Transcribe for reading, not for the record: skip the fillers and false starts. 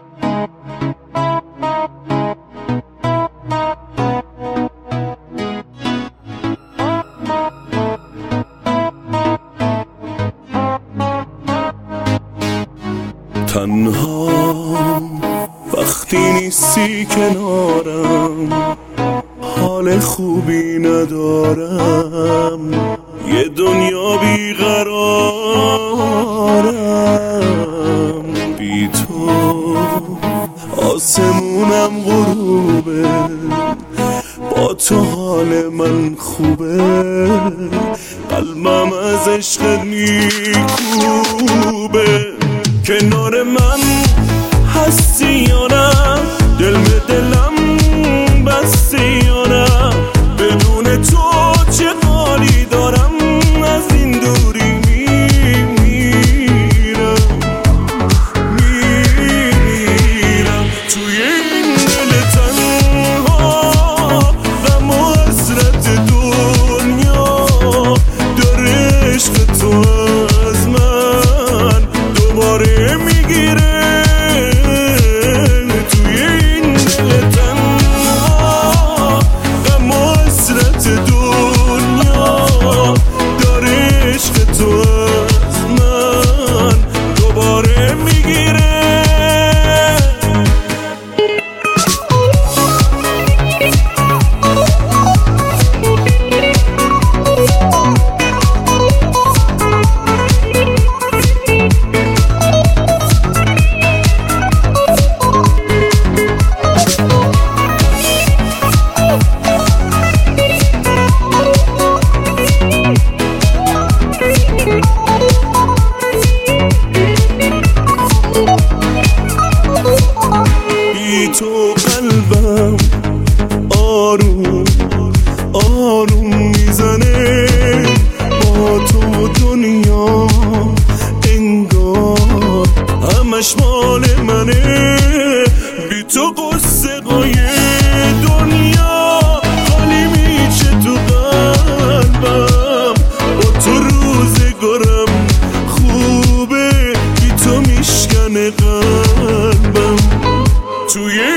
تنها وقتی نیستی کنارم حال خوبی ندارم، یه دنیا بیقرارم. بی تو آسمونم غروبه، با تو حال من خوبه، قلبم از عشقت میکوبه. کنار من هستی یا نه؟ دل به دلم بستی یا نه؟ بدون تو چه حالی دارم، از این دوری میمیرم توی این دل تنها، غم و حسرت دنیا داره عشق تو از من دوباره میگیره. توی این دل تنها، غم و حسرت دنیا داره عشق تو از من دوباره میگیره. تو قلبم آروم آروم میزنه، با تو دنیا انگار همش مال منه. بی تو قصه قای دنیا خالی میشه تو قلبم، با تو روزگارم خوبه، بی تو میشکنه قلبم. توی